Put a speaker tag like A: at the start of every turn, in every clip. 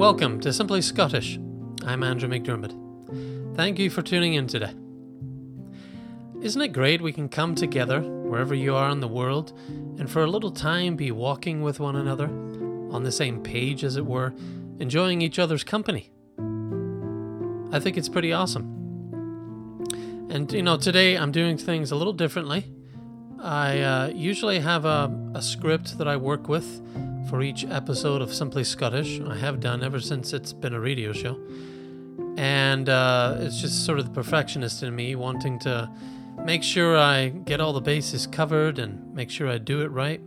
A: Welcome to Simply Scottish. I'm Andrew McDermott. Thank you for tuning in today. Isn't it great we can come together wherever you are in the world and for a little time be walking with one another, on the same page as it were, enjoying each other's company? I think it's pretty awesome. And today I'm doing things a little differently. I usually have a script that I work with for each episode of Simply Scottish. I have done ever since it's been a radio show. And it's just sort of the perfectionist in me wanting to make sure I get all the bases covered and make sure I do it right.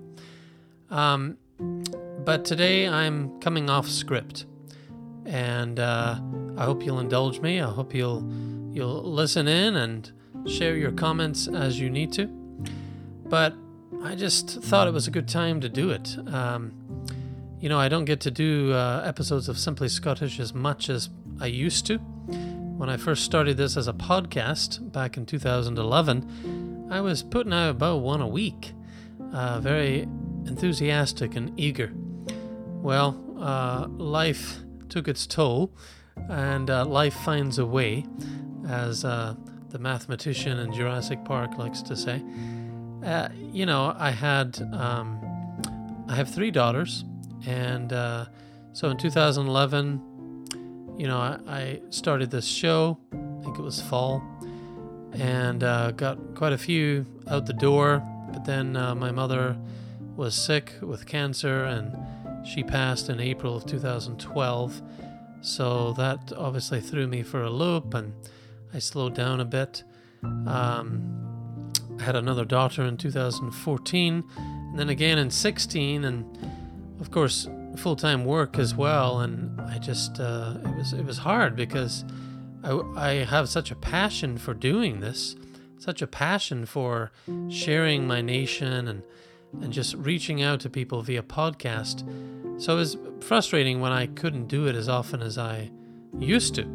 A: But today I'm coming off script. And I hope you'll indulge me. I hope you'll listen in and share your comments as you need to. But I just thought it was a good time to do it. I don't get to do episodes of Simply Scottish as much as I used to. When I first started this as a podcast back in 2011, I was putting out about one a week. Very enthusiastic and eager. Well, life took its toll, and life finds a way, as the mathematician in Jurassic Park likes to say. I have 3 daughters, and so in 2011, I started this show. I think it was fall, and got quite a few out the door. But then my mother was sick with cancer, and she passed in April of 2012. So that obviously threw me for a loop, and I slowed down a bit. I had another daughter in 2014, and then again in 16, and of course full-time work as well. And I just it was hard because I have such a passion for doing this, such a passion for sharing my nation and just reaching out to people via podcast. So it was frustrating when I couldn't do it as often as I used to.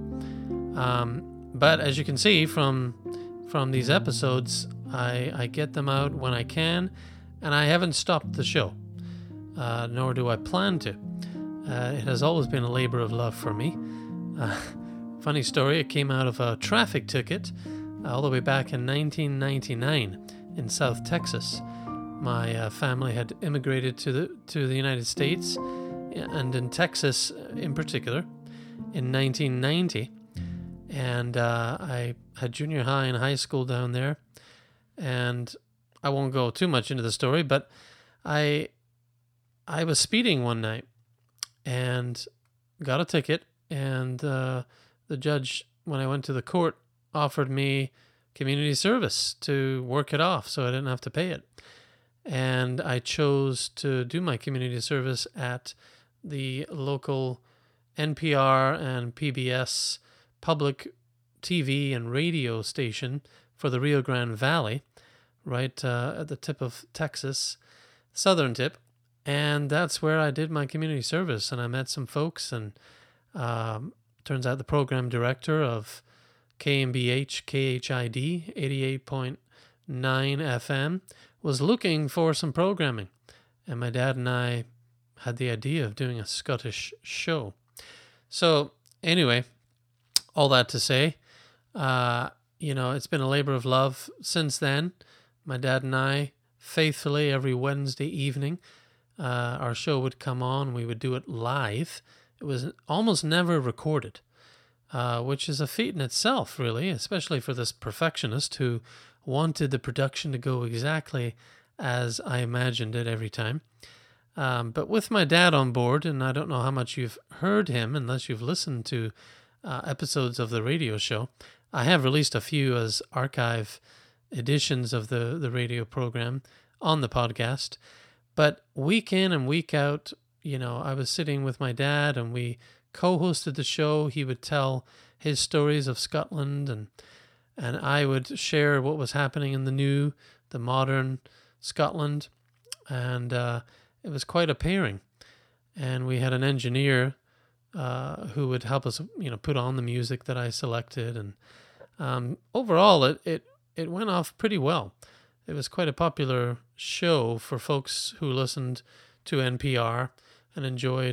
A: But as you can see from these episodes, I get them out when I can, and I haven't stopped the show, nor do I plan to. It has always been a labor of love for me. Funny story, it came out of a traffic ticket all the way back in 1999 in South Texas. My family had immigrated to the United States, and in Texas in particular, in 1990. And I had junior high and high school down there. And I won't go too much into the story, but I was speeding one night and got a ticket. And the judge, when I went to the court, offered me community service to work it off so I didn't have to pay it. And I chose to do my community service at the local NPR and PBS public TV and radio station for the Rio Grande Valley, right at the tip of Texas, southern tip. And that's where I did my community service, and I met some folks, and turns out the program director of KMBH KHID 88.9 FM was looking for some programming, and my dad and I had the idea of doing a Scottish show. So anyway, all that to say, it's been a labor of love since then. My dad and I, faithfully every Wednesday evening, our show would come on. We would do it live. It was almost never recorded, which is a feat in itself, really, especially for this perfectionist who wanted the production to go exactly as I imagined it every time. But with my dad on board, and I don't know how much you've heard him unless you've listened to episodes of the radio show. I have released a few as archive editions of the radio program on the podcast. But week in and week out, I was sitting with my dad and we co-hosted the show. He would tell his stories of Scotland, and I would share what was happening in the modern Scotland. And it was quite a pairing. And we had an engineer who would help us, put on the music that I selected. And overall, it went off pretty well. It was quite a popular show for folks who listened to NPR and enjoyed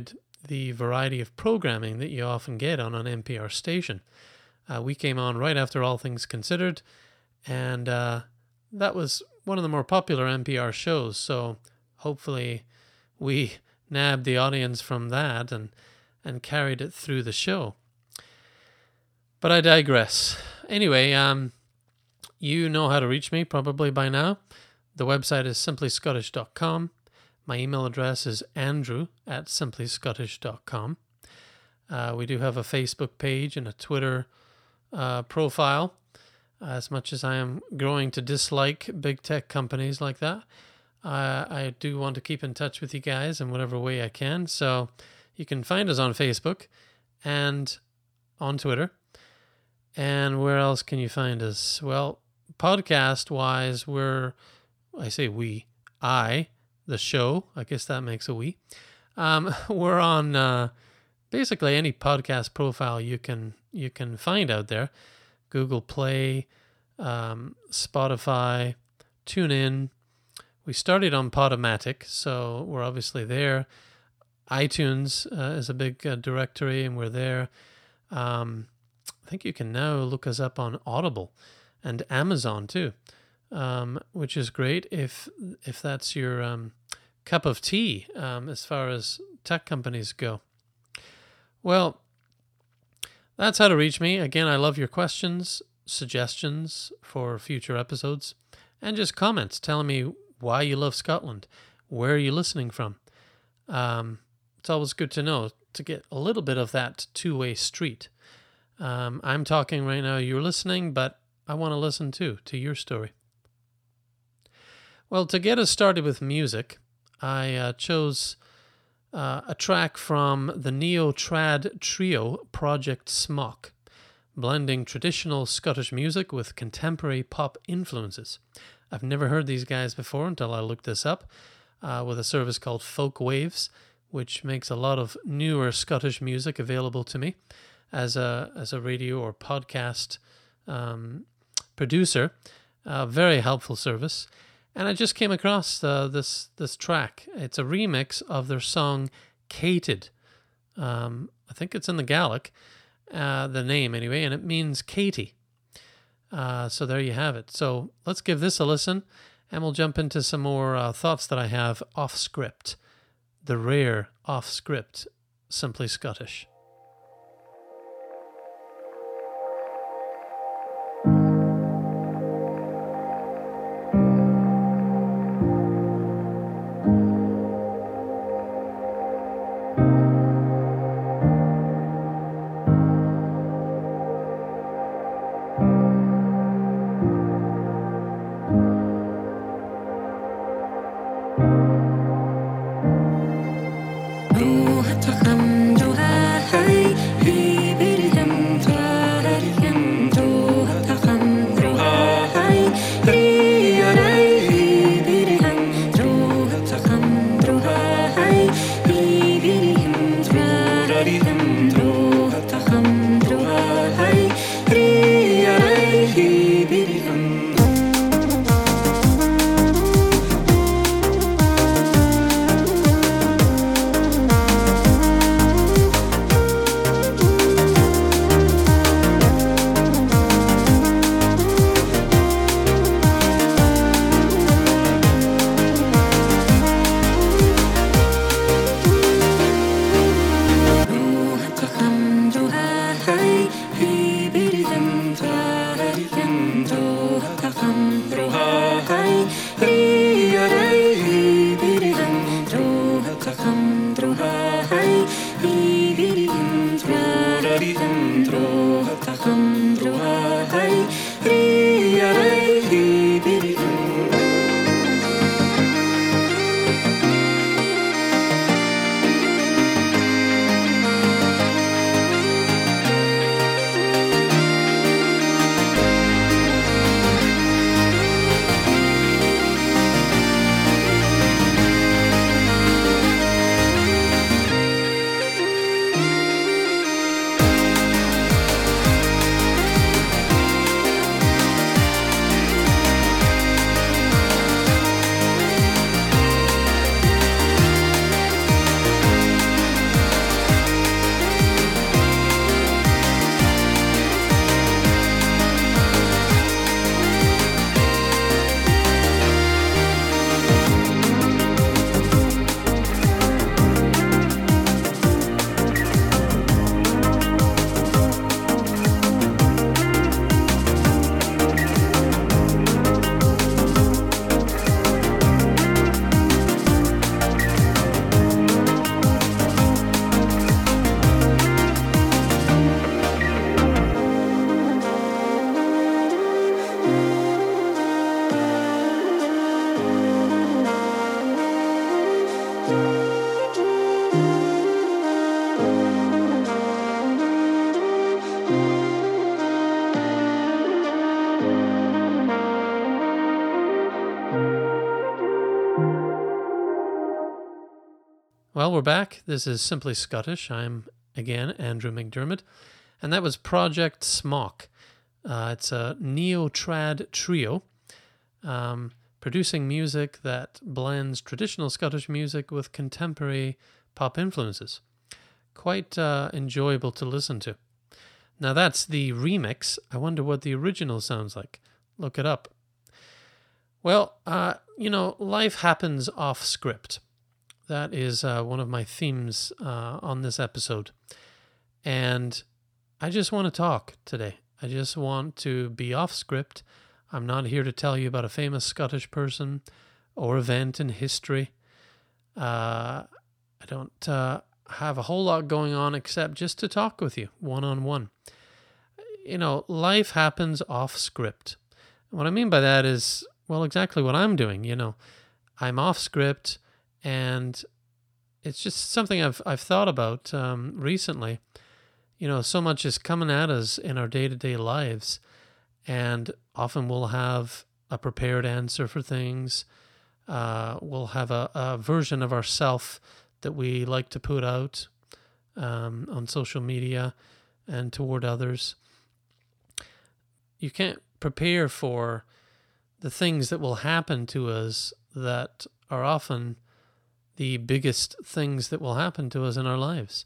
A: the variety of programming that you often get on an NPR station. We came on right after All Things Considered, and that was one of the more popular NPR shows, so hopefully we nabbed the audience from that and carried it through the show. But I digress. Anyway, you know how to reach me probably by now. The website is simplyscottish.com. My email address is andrew@simplyscottish.com. We do have a Facebook page and a Twitter profile. As much as I am growing to dislike big tech companies like that, I do want to keep in touch with you guys in whatever way I can. So you can find us on Facebook and on Twitter. And where else can you find us? Well, podcast-wise, the show, I guess that makes a we. We're on basically any podcast profile you can find out there. Google Play, Spotify, TuneIn. We started on Podomatic, so we're obviously there. iTunes is a big directory, and we're there. I think you can now look us up on Audible and Amazon too, which is great if that's your cup of tea as far as tech companies go. Well, that's how to reach me. Again, I love your questions, suggestions for future episodes, and just comments telling me why you love Scotland, where are you listening from. It's always good to know, to get a little bit of that two-way street. I'm talking right now, you're listening, but I want to listen too, to your story. Well, to get us started with music, I chose a track from the neo-trad trio Project Smock, blending traditional Scottish music with contemporary pop influences. I've never heard these guys before until I looked this up, with a service called Folk Waves, which makes a lot of newer Scottish music available to me as a radio or podcast producer. Very helpful service. And I just came across this track. It's a remix of their song Cated. I think it's in the Gaelic, the name anyway, and it means Katie. So there you have it. So let's give this a listen, and we'll jump into some more thoughts that I have off script. The rare off script, Simply Scottish. Well, we're back. This is Simply Scottish. I'm, again, Andrew McDermott. And that was Project Smock. It's a neo-trad trio producing music that blends traditional Scottish music with contemporary pop influences. Quite enjoyable to listen to. Now, that's the remix. I wonder what the original sounds like. Look it up. Well, life happens off script. That is one of my themes on this episode. And I just want to talk today. I just want to be off script. I'm not here to tell you about a famous Scottish person or event in history. I don't have a whole lot going on except just to talk with you one-on-one. Life happens off script. What I mean by that is, well, exactly what I'm doing. I'm off script. And it's just something I've thought about recently. So much is coming at us in our day-to-day lives, and often we'll have a prepared answer for things. We'll have a version of ourself that we like to put out on social media and toward others. You can't prepare for the things that will happen to us that are often the biggest things that will happen to us in our lives.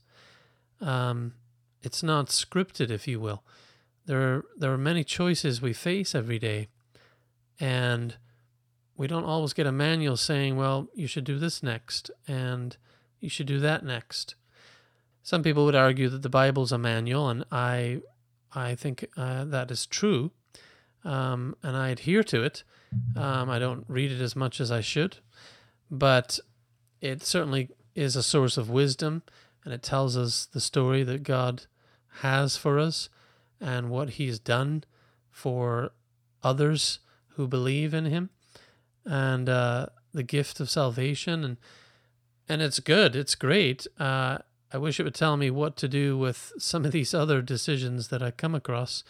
A: It's not scripted, if you will. There are many choices we face every day, and we don't always get a manual saying, well, you should do this next, and you should do that next. Some people would argue that the Bible's a manual, and I think that is true, and I adhere to it. I don't read it as much as I should, but it certainly is a source of wisdom, and it tells us the story that God has for us and what He's done for others who believe in Him, and the gift of salvation. And it's good. It's great. I wish it would tell me what to do with some of these other decisions that I come across.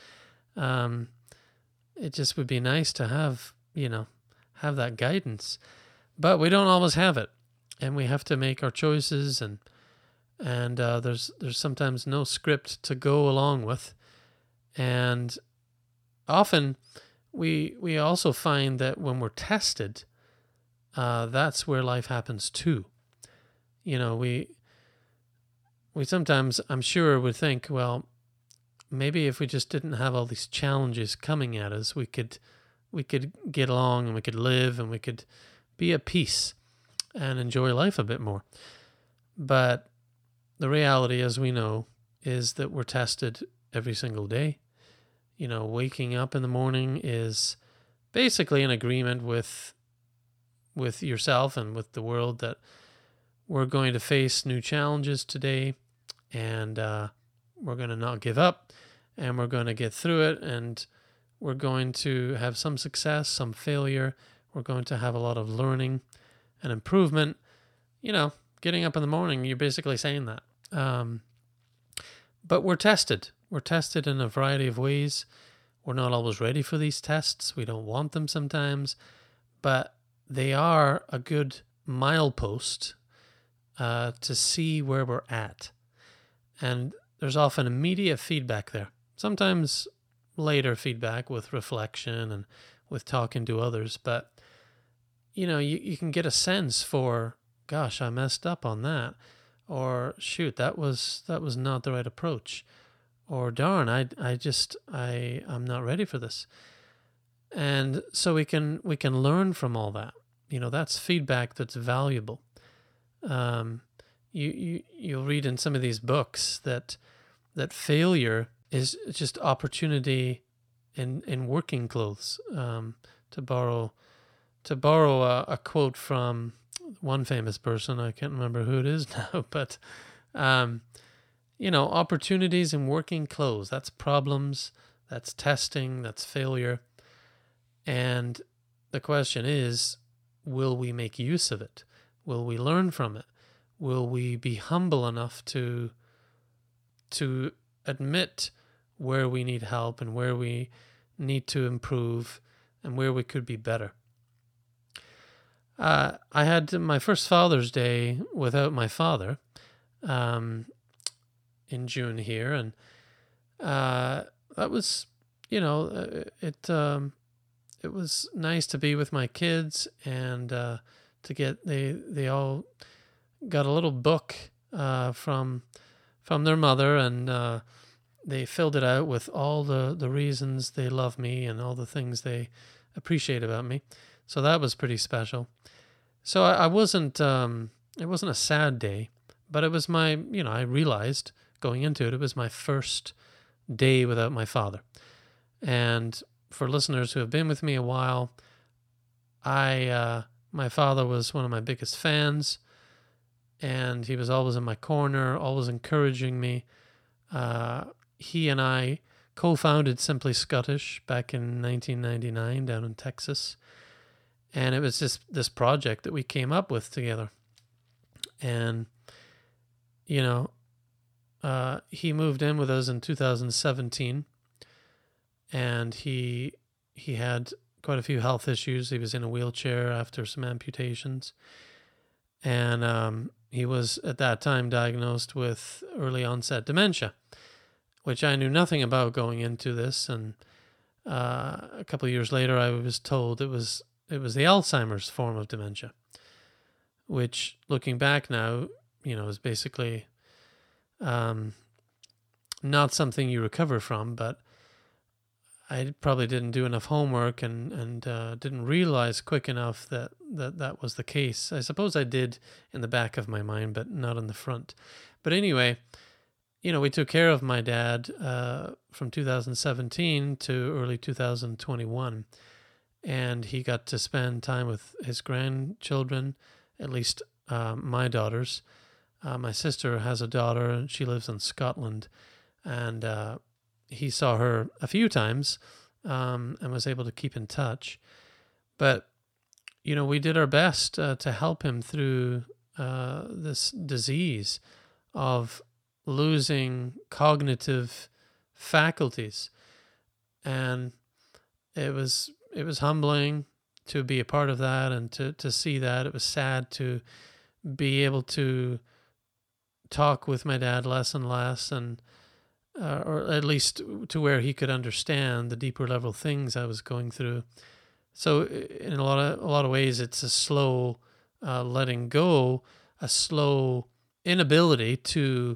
A: It just would be nice to have that guidance, but we don't always have it. And we have to make our choices, and there's sometimes no script to go along with. And often we also find that when we're tested, that's where life happens too. We sometimes, I'm sure, would think, well, maybe if we just didn't have all these challenges coming at us, we could get along, and we could live, and we could be at peace and enjoy life a bit more. But the reality, as we know, is that we're tested every single day. Waking up in the morning is basically an agreement with yourself and with the world that we're going to face new challenges today, and we're going to not give up, and we're going to get through it, and we're going to have some success, some failure. We're going to have a lot of learning and improvement. Getting up in the morning, you're basically saying that. But we're tested. We're tested in a variety of ways. We're not always ready for these tests. We don't want them sometimes, but they are a good milepost to see where we're at. And there's often immediate feedback there. Sometimes later feedback with reflection and with talking to others, but you can get a sense for, gosh, I messed up on that, or shoot, that was not the right approach, or darn, I'm not ready for this. And so we can learn from all that. That's feedback that's valuable. You'll read in some of these books that failure is just opportunity in working clothes. To borrow a quote from one famous person, I can't remember who it is now, but opportunities in working clothes. That's problems, that's testing, that's failure. And the question is, will we make use of it? Will we learn from it? Will we be humble enough to admit where we need help and where we need to improve and where we could be better? I had my first Father's Day without my father in June here, and that was, it was nice to be with my kids and to get they all got a little book from their mother, and they filled it out with all the reasons they love me and all the things they appreciate about me. So that was pretty special. So I wasn't, it wasn't a sad day, but it was my, I realized going into it, it was my first day without my father. And for listeners who have been with me a while, my father was one of my biggest fans, and he was always in my corner, always encouraging me. He and I co-founded Simply Scottish back in 1999 down in Texas. And it was just this project that we came up with together. And, he moved in with us in 2017. And he had quite a few health issues. He was in a wheelchair after some amputations. And he was at that time diagnosed with early onset dementia, which I knew nothing about going into this. And a couple of years later, I was told it was the Alzheimer's form of dementia, which, looking back now, is basically not something you recover from. But I probably didn't do enough homework and didn't realize quick enough that was the case. I suppose I did in the back of my mind, but not in the front. But anyway, we took care of my dad from 2017 to early 2021. And he got to spend time with his grandchildren, at least my daughters. My sister has a daughter, and she lives in Scotland. And he saw her a few times and was able to keep in touch. But, we did our best to help him through this disease of losing cognitive faculties. And it was humbling to be a part of that and to see that. It was sad to be able to talk with my dad less and less, and or at least to where he could understand the deeper level things I was going through. So in a lot of ways, it's a slow letting go, a slow inability to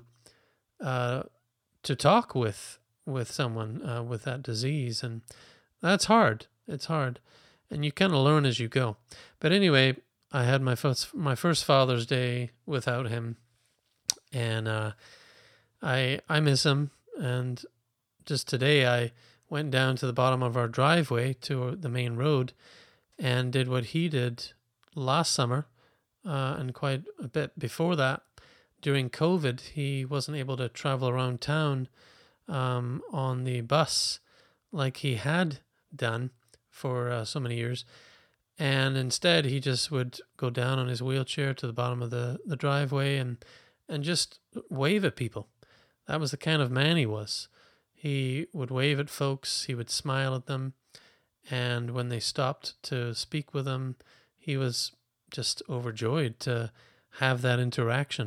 A: talk with someone with that disease, and that's hard. It's hard, and you kind of learn as you go. But anyway, I had my first Father's Day without him, and I miss him. And just today, I went down to the bottom of our driveway to the main road, and did what he did last summer, and quite a bit before that. During COVID, he wasn't able to travel around town on the bus like he had done for so many years, and instead he just would go down on his wheelchair to the bottom of the driveway and just wave at people. That was the kind of man he was. He would wave at folks, he would smile at them, and when they stopped to speak with him, he was just overjoyed to have that interaction.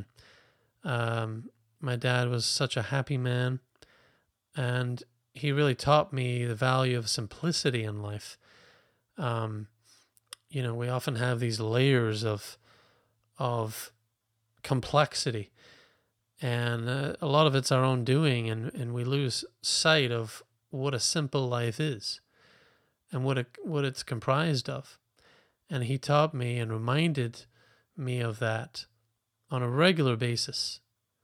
A: My dad was such a happy man, and he really taught me the value of simplicity in life. We often have these layers of complexity, and a lot of it's our own doing, and we lose sight of what a simple life is and what it's comprised of. And he taught me and reminded me of that on a regular basis.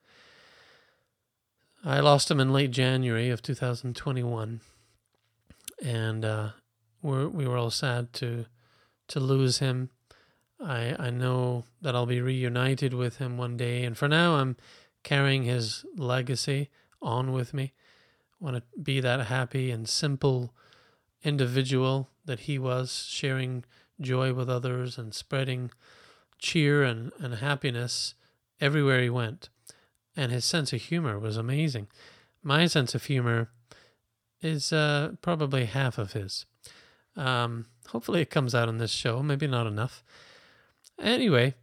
A: I lost him in late January of 2021, and we were all sad to lose him. I know that I'll be reunited with him one day, and for now I'm carrying his legacy on with me. I want to be that happy and simple individual that he was, sharing joy with others and spreading cheer and happiness everywhere he went. And his sense of humor was amazing. My sense of humor is probably half of his. Hopefully it comes out on this show, maybe not enough. Anyway,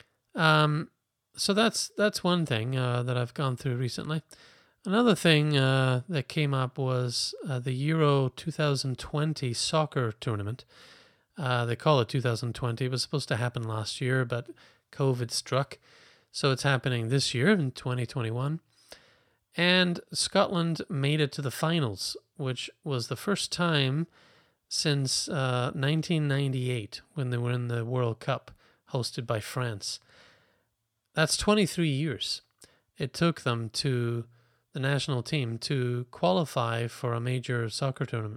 A: so that's one thing that I've gone through recently. Another thing that came up was the Euro 2020 soccer tournament. They call it 2020. It was supposed to happen last year, but COVID struck. So it's happening this year in 2021. And Scotland made it to the finals, which was the first time since 1998 when they were in the World Cup hosted by France. That's 23 years. It took them to the national team to qualify for a major soccer tournament.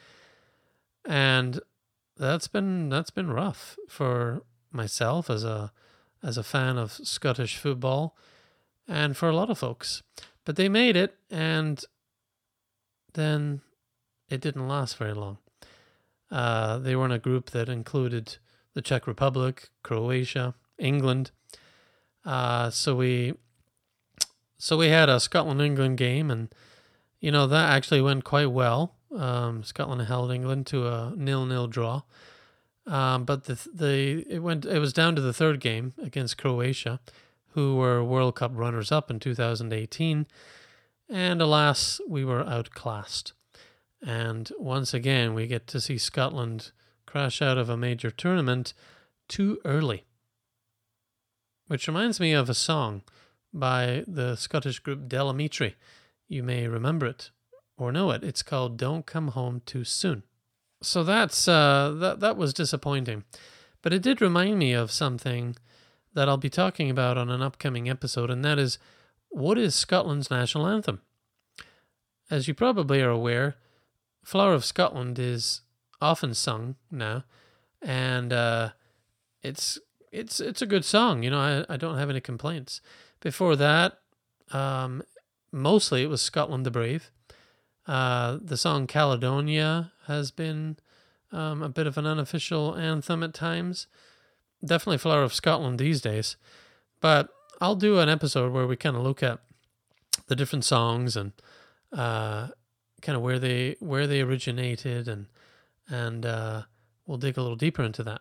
A: And that's been rough for myself as a fan of Scottish football and for a lot of folks. But they made it, and then it didn't last very long. They were in a group that included the Czech Republic, Croatia, England. So we had a Scotland-England game, and that actually went quite well. Scotland held England to a 0-0 draw, but it was down to the third game against Croatia, who were World Cup runners-up in 2018, and alas, we were outclassed. And once again, we get to see Scotland crash out of a major tournament too early. Which reminds me of a song by the Scottish group Del Amitri. You may remember it or know it. It's called Don't Come Home Too Soon. So that was disappointing. But it did remind me of something that I'll be talking about on an upcoming episode, and that is, what is Scotland's national anthem? As you probably are aware, Flower of Scotland is often sung now, and it's a good song. I don't have any complaints. Before that, mostly it was Scotland the Brave. The song Caledonia has been a bit of an unofficial anthem at times. Definitely Flower of Scotland these days. But I'll do an episode where we kind of look at the different songs and kind of where they originated, and we'll dig a little deeper into that.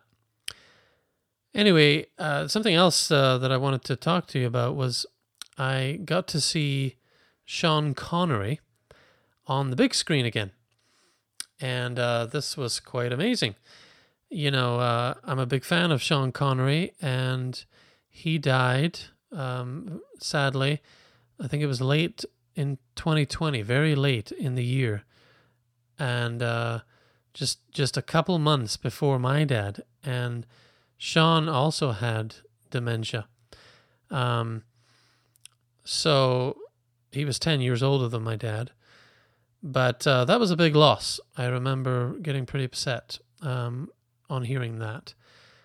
A: Anyway, something else that I wanted to talk to you about was I got to see Sean Connery on the big screen again. And this was quite amazing. I'm a big fan of Sean Connery, and he died, sadly. I think it was late in 2020, very late in the year. And just a couple months before my dad. And Sean also had dementia. So he was 10 years older than my dad. But that was a big loss. I remember getting pretty upset on hearing that.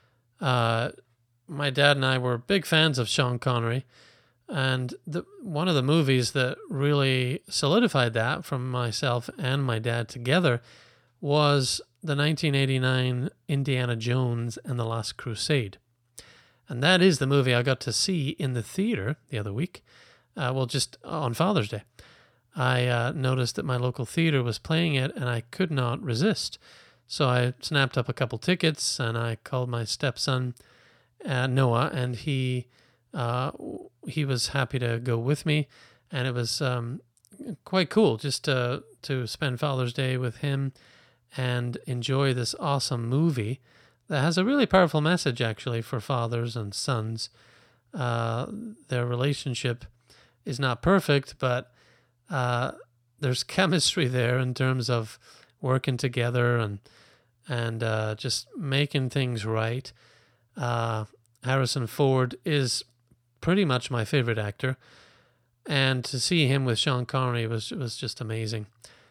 A: My dad and I were big fans of Sean Connery. And one of the movies that really solidified that from myself and my dad together was the 1989 Indiana Jones and the Last Crusade. And that is the movie I got to see in the theater the other week. Just on Father's Day. I noticed that my local theater was playing it, and I could not resist. So I snapped up a couple tickets, and I called my stepson, Noah, and he was happy to go with me. And it was quite cool just to spend Father's Day with him and enjoy this awesome movie that has a really powerful message, actually, for fathers and sons. Their relationship is not perfect, but there's chemistry there in terms of working together and just making things right. Harrison Ford is pretty much my favorite actor, and to see him with Sean Connery was just amazing.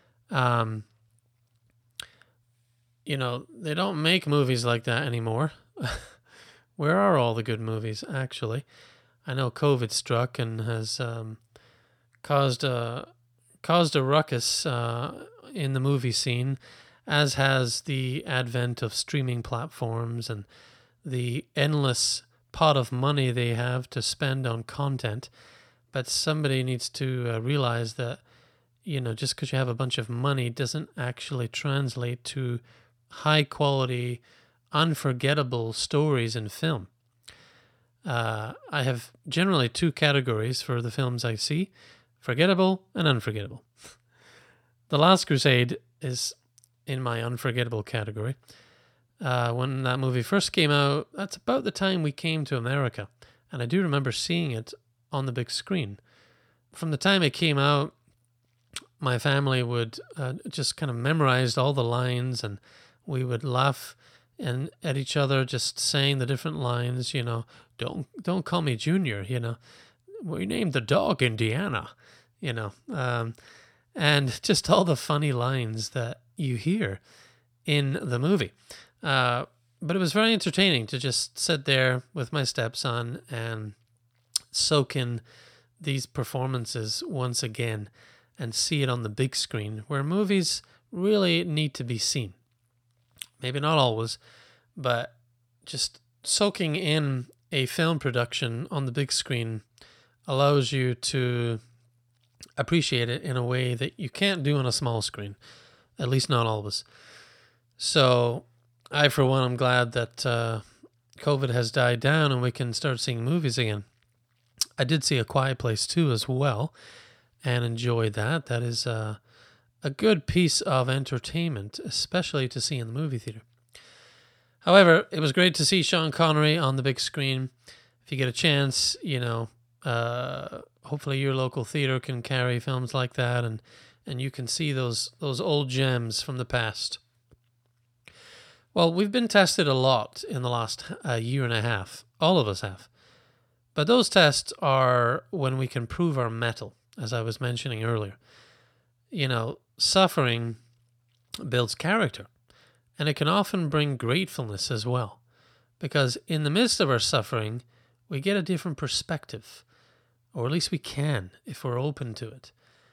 A: They don't make movies like that anymore. Where are all the good movies, actually? I know COVID struck and has caused a ruckus in the movie scene, as has the advent of streaming platforms and the endless pot of money they have to spend on content. But somebody needs to realize that, just because you have a bunch of money doesn't actually translate to high quality, unforgettable stories in film. I have generally two categories for the films I see: forgettable and unforgettable. The Last Crusade is in my unforgettable category. When that movie first came out, that's about the time we came to America, and I do remember seeing it on the big screen. From the time it came out, my family would just kind of memorized all the lines, and we would laugh at each other just saying the different lines. Don't call me Junior. We named the dog Indiana. And just all the funny lines that you hear in the movie. But it was very entertaining to just sit there with my stepson and soak in these performances once again and see it on the big screen, where movies really need to be seen. Maybe not always, but just soaking in a film production on the big screen allows you to appreciate it in a way that you can't do on a small screen, at least not always. So I, for one, am glad that COVID has died down and we can start seeing movies again. I did see A Quiet Place 2 as well and enjoyed that. That is a good piece of entertainment, especially to see in the movie theater. However, it was great to see Sean Connery on the big screen. If you get a chance, hopefully your local theater can carry films like that, and you can see those old gems from the past. Well, we've been tested a lot in the last year and a half. All of us have. But those tests are when we can prove our mettle, as I was mentioning earlier. Suffering builds character, and it can often bring gratefulness as well. Because in the midst of our suffering, we get a different perspective. Or at least we can, if we're open to it.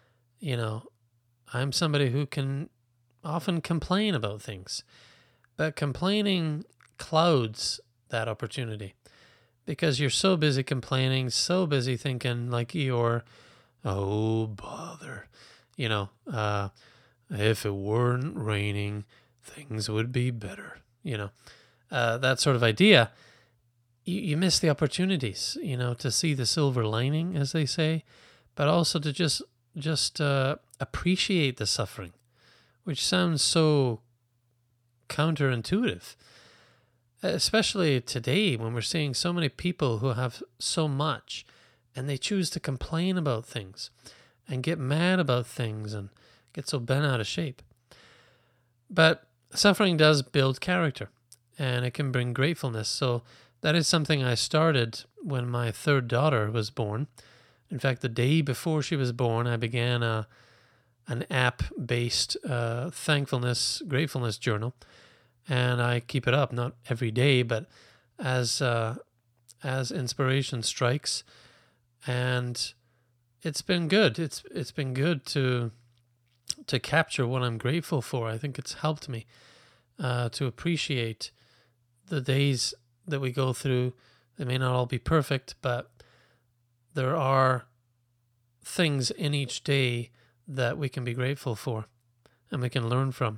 A: I'm somebody who can often complain about things. But complaining clouds that opportunity. Because you're so busy complaining, so busy thinking like Eeyore, oh, bother. If it weren't raining, things would be better. That sort of idea. You miss the opportunities, to see the silver lining, as they say, but also to just appreciate the suffering, which sounds so counterintuitive, especially today when we're seeing so many people who have so much and they choose to complain about things and get mad about things and get so bent out of shape. But suffering does build character, and it can bring gratefulness. So that is something I started when my third daughter was born. In fact, the day before she was born, I began an app-based thankfulness, gratefulness journal, and I keep it up, not every day, but as inspiration strikes. And it's been good. It's been good to capture what I'm grateful for. I think it's helped me to appreciate the days that we go through. They may not all be perfect, but there are things in each day that we can be grateful for and we can learn from.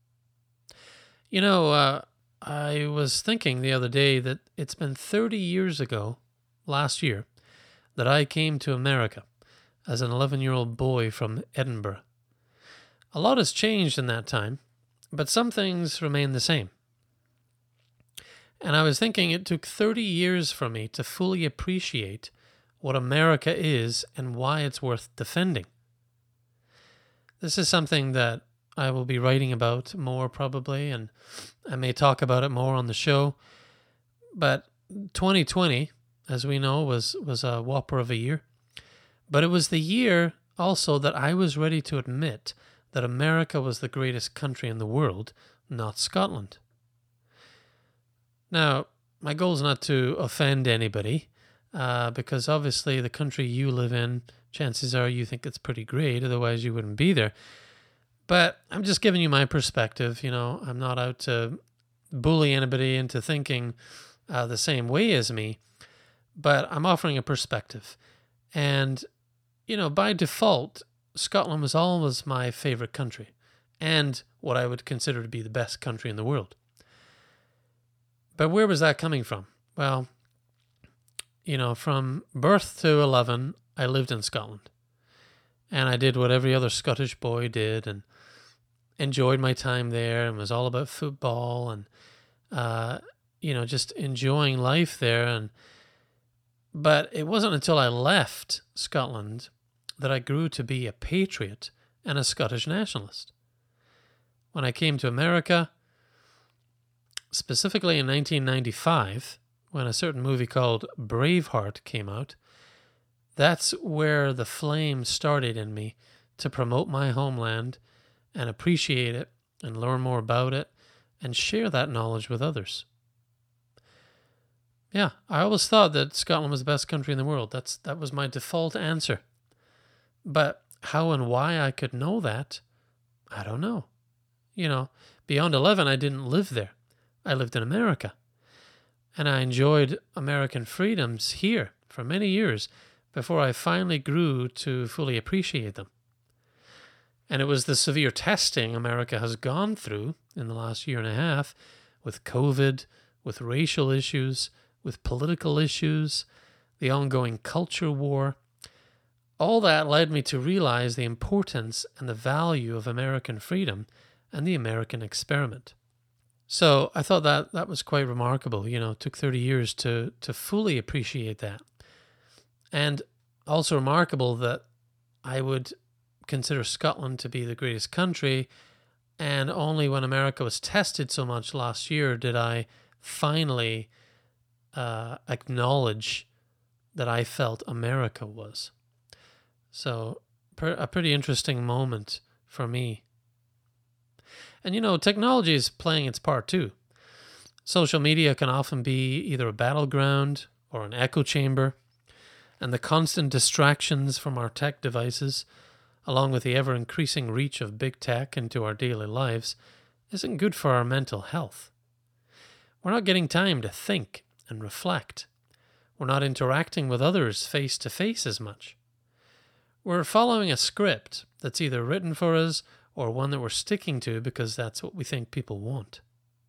A: I was thinking the other day that it's been 30 years ago, last year, that I came to America as an 11-year-old boy from Edinburgh. A lot has changed in that time, but some things remain the same. And I was thinking it took 30 years for me to fully appreciate what America is and why it's worth defending. This is something that I will be writing about more probably, and I may talk about it more on the show. But 2020, as we know, was a whopper of a year. But it was the year also that I was ready to admit that America was the greatest country in the world, not Scotland. Now, my goal is not to offend anybody, because obviously the country you live in, chances are you think it's pretty great, otherwise you wouldn't be there. But I'm just giving you my perspective. I'm not out to bully anybody into thinking the same way as me, but I'm offering a perspective. And, by default, Scotland was always my favorite country and what I would consider to be the best country in the world. But where was that coming from? Well, from birth to 11, I lived in Scotland. And I did what every other Scottish boy did and enjoyed my time there and was all about football and, just enjoying life there. But it wasn't until I left Scotland that I grew to be a patriot and a Scottish nationalist. When I came to America, specifically in 1995, when a certain movie called Braveheart came out, that's where the flame started in me to promote my homeland and appreciate it and learn more about it and share that knowledge with others. Yeah, I always thought that Scotland was the best country in the world. That was my default answer. But how and why I could know that, I don't know. Beyond 11, I didn't live there. I lived in America. And I enjoyed American freedoms here for many years before I finally grew to fully appreciate them. And it was the severe testing America has gone through in the last year and a half with COVID, with racial issues, with political issues, the ongoing culture war. All that led me to realize the importance and the value of American freedom and the American experiment. So I thought that was quite remarkable. It took 30 years to fully appreciate that. And also remarkable that I would consider Scotland to be the greatest country, and only when America was tested so much last year did I finally acknowledge that I felt America was. So a pretty interesting moment for me. And technology is playing its part too. Social media can often be either a battleground or an echo chamber, and the constant distractions from our tech devices, along with the ever-increasing reach of big tech into our daily lives, isn't good for our mental health. We're not getting time to think and reflect. We're not interacting with others face-to-face as much. We're following a script that's either written for us or one that we're sticking to because that's what we think people want.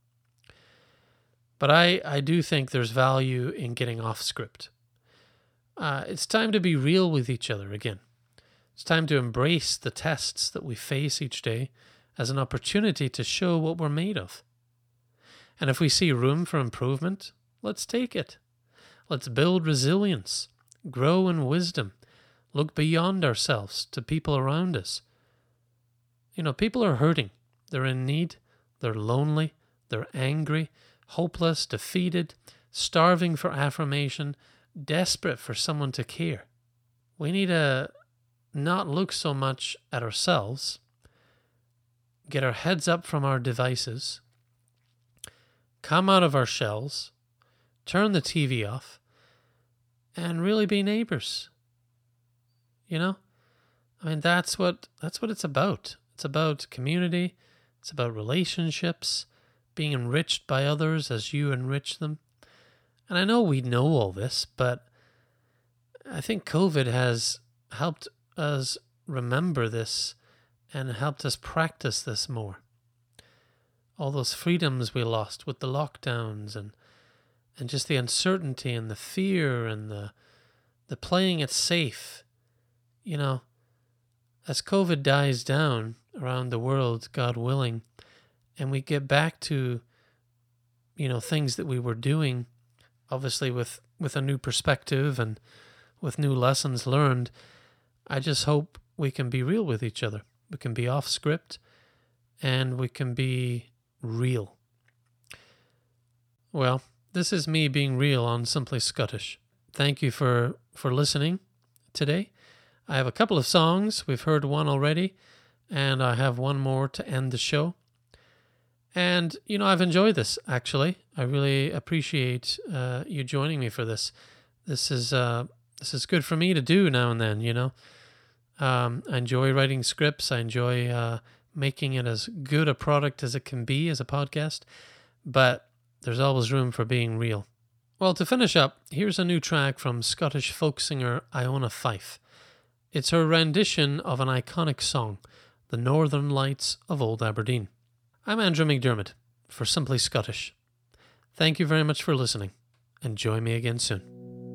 A: But I do think there's value in getting off script. It's time to be real with each other again. It's time to embrace the tests that we face each day as an opportunity to show what we're made of. And if we see room for improvement, let's take it. Let's build resilience, grow in wisdom, look beyond ourselves to people around us. People are hurting. They're in need. They're lonely. They're angry, hopeless, defeated, starving for affirmation, desperate for someone to care. We need to not look so much at ourselves, get our heads up from our devices, come out of our shells, turn the TV off, and really be neighbors. That's what it's about. It's about community. It's about relationships, being enriched by others as you enrich them. And I know we know all this, but I think COVID has helped us remember this and helped us practice this more. All those freedoms we lost with the lockdowns and just the uncertainty and the fear and the playing it safe. As COVID dies down around the world, God willing, and we get back to, things that we were doing, obviously with a new perspective and with new lessons learned, I just hope we can be real with each other. We can be off script and we can be real. Well, this is me being real on Simply Scottish. Thank you for listening today. I have a couple of songs. We've heard one already, and I have one more to end the show. And, I've enjoyed this, actually. I really appreciate you joining me for this. This is good for me to do now and then, I enjoy writing scripts. I enjoy making it as good a product as it can be as a podcast, but there's always room for being real. Well, to finish up, here's a new track from Scottish folk singer Iona Fife. It's her rendition of an iconic song, The Northern Lights of Old Aberdeen. I'm Andrew McDermott for Simply Scottish. Thank you very much for listening, and join me again soon.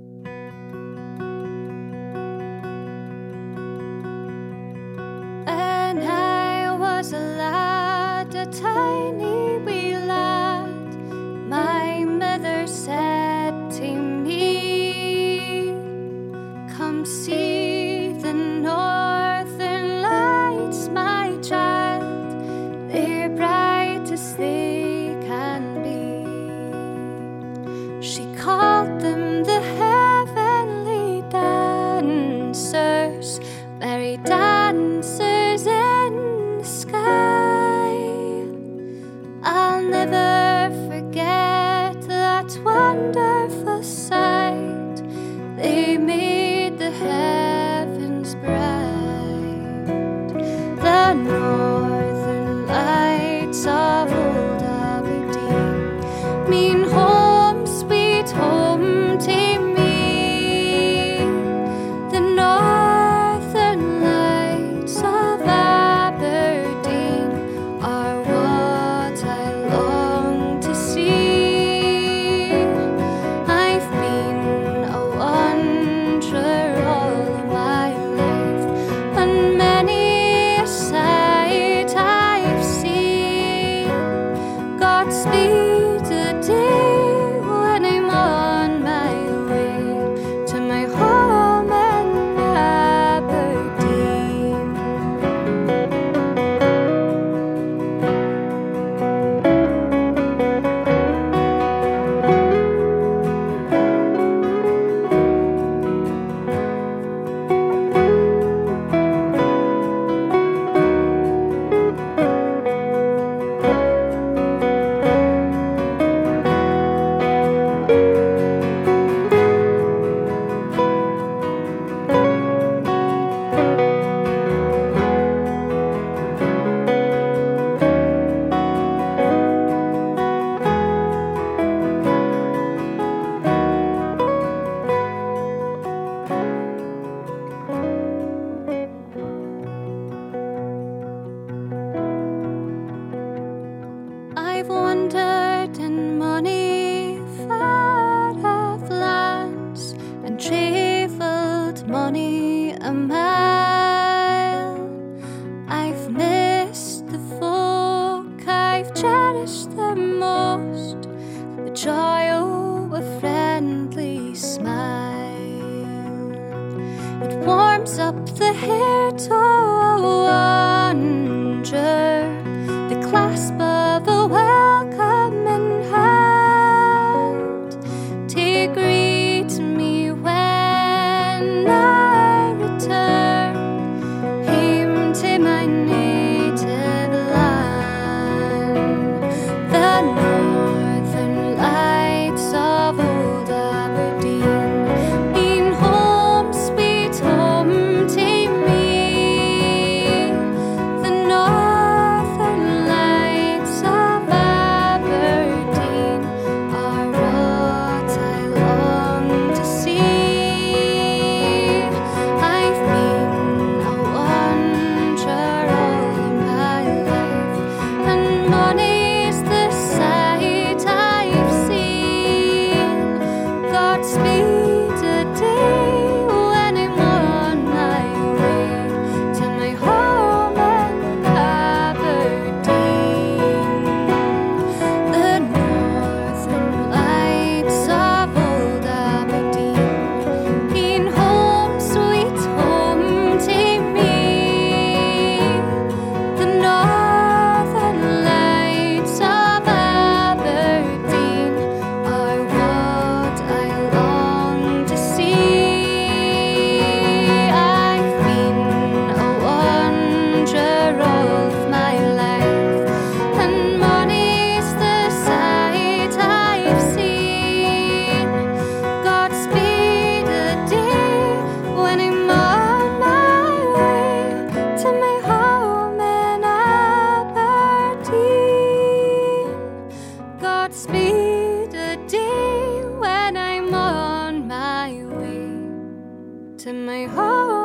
B: When I was a lad, a tiny wee lad, my mother said to me, "Come see the northern lights, my child, they're bright as they can be." She called them the heavenly dancers, merry dancers in the sky. I'll never forget that wonderful sight. They made the heavens bright. The northern lights of old Aberdeen mean home, sweet home to me. The northern lights of Aberdeen are what I long to see. I've been a wanderer all my life, and many a sight I've seen. Godspeed the day when I'm on my way to my home in Aberdeen. I've wandered in many far-off lands and travelled many a mile. I've missed the folk I've cherished the most, the joy of a friendly smile. It warms up the heart of a wanderer, the clasp of a welcoming hand to greet me when I return home to my native land. The northern lights of old Aberdeen mean home, sweet home to me. Godspeed a day when I'm on my way to my home.